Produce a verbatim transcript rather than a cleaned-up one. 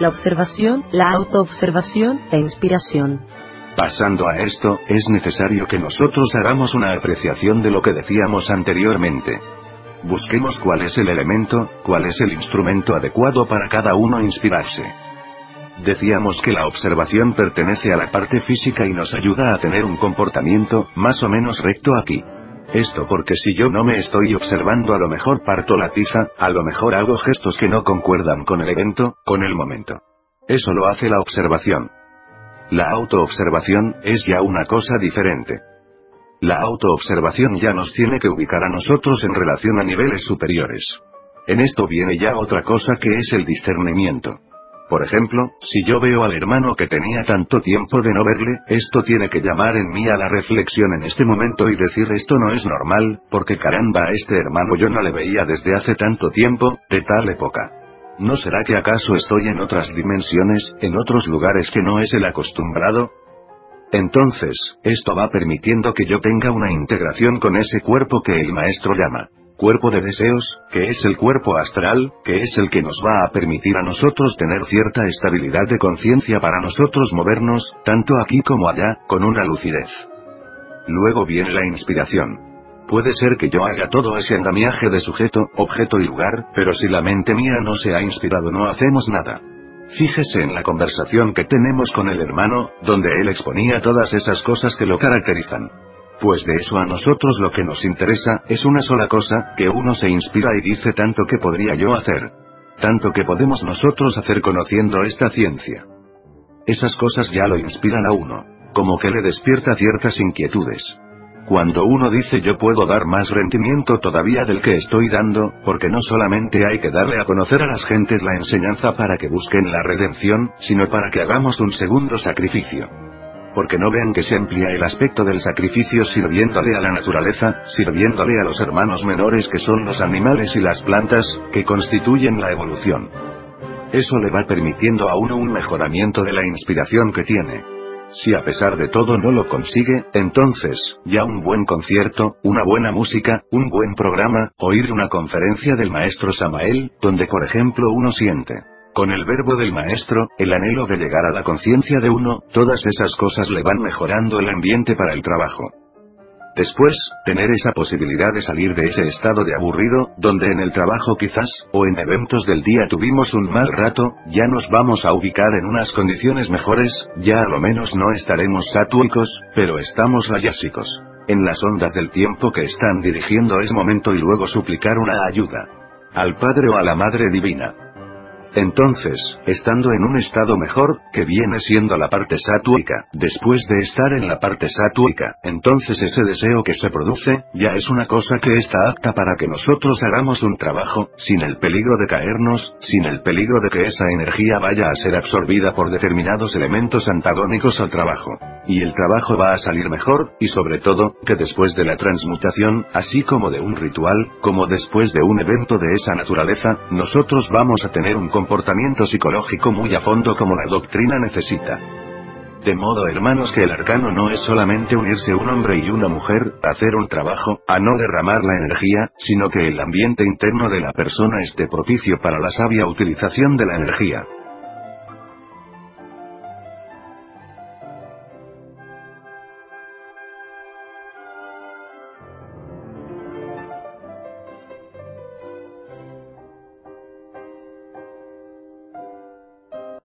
la observación, la autoobservación, la inspiración. Pasando a esto, es necesario que nosotros hagamos una apreciación de lo que decíamos anteriormente. Busquemos cuál es el elemento, cuál es el instrumento adecuado para cada uno inspirarse. Decíamos que la observación pertenece a la parte física y nos ayuda a tener un comportamiento, más o menos recto aquí. Esto porque si yo no me estoy observando, a lo mejor parto la tiza, a lo mejor hago gestos que no concuerdan con el evento, con el momento. Eso lo hace la observación. La autoobservación es ya una cosa diferente. La autoobservación ya nos tiene que ubicar a nosotros en relación a niveles superiores. En esto viene ya otra cosa que es el discernimiento. Por ejemplo, si yo veo al hermano que tenía tanto tiempo de no verle, esto tiene que llamar en mí a la reflexión en este momento y decir: esto no es normal, porque caramba, a este hermano yo no le veía desde hace tanto tiempo, de tal época. ¿No será que acaso estoy en otras dimensiones, en otros lugares que no es el acostumbrado? Entonces, esto va permitiendo que yo tenga una integración con ese cuerpo que el maestro llama cuerpo de deseos, que es el cuerpo astral, que es el que nos va a permitir a nosotros tener cierta estabilidad de conciencia para nosotros movernos, tanto aquí como allá, con una lucidez. Luego viene la inspiración. Puede ser que yo haga todo ese andamiaje de sujeto, objeto y lugar, pero si la mente mía no se ha inspirado no hacemos nada. Fíjese en la conversación que tenemos con el hermano, donde él exponía todas esas cosas que lo caracterizan. Pues de eso a nosotros lo que nos interesa, es una sola cosa, que uno se inspira y dice: tanto que podría yo hacer. Tanto que podemos nosotros hacer conociendo esta ciencia. Esas cosas ya lo inspiran a uno. Como que le despierta ciertas inquietudes. Cuando uno dice: yo puedo dar más rendimiento todavía del que estoy dando, porque no solamente hay que darle a conocer a las gentes la enseñanza para que busquen la redención, sino para que hagamos un segundo sacrificio. Porque no vean que se amplía el aspecto del sacrificio sirviéndole a la naturaleza, sirviéndole a los hermanos menores que son los animales y las plantas, que constituyen la evolución. Eso le va permitiendo a uno un mejoramiento de la inspiración que tiene. Si a pesar de todo no lo consigue, entonces, ya un buen concierto, una buena música, un buen programa, oír una conferencia del maestro Samael, donde por ejemplo uno siente, con el verbo del maestro, el anhelo de llegar a la conciencia de uno, todas esas cosas le van mejorando el ambiente para el trabajo. Después, tener esa posibilidad de salir de ese estado de aburrido, donde en el trabajo quizás, o en eventos del día tuvimos un mal rato, ya nos vamos a ubicar en unas condiciones mejores, ya a lo menos no estaremos satúicos, pero estamos rayásicos. En las ondas del tiempo que están dirigiendo es momento y luego suplicar una ayuda al Padre o a la Madre Divina. Entonces, estando en un estado mejor, que viene siendo la parte satúica, después de estar en la parte satúica, entonces ese deseo que se produce, ya es una cosa que está apta para que nosotros hagamos un trabajo, sin el peligro de caernos, sin el peligro de que esa energía vaya a ser absorbida por determinados elementos antagónicos al trabajo. Y el trabajo va a salir mejor, y sobre todo, que después de la transmutación, así como de un ritual, como después de un evento de esa naturaleza, nosotros vamos a tener un comportamiento psicológico muy a fondo como la doctrina necesita. De modo, hermanos, que el arcano no es solamente unirse un hombre y una mujer, a hacer un trabajo, a no derramar la energía, sino que el ambiente interno de la persona esté propicio para la sabia utilización de la energía.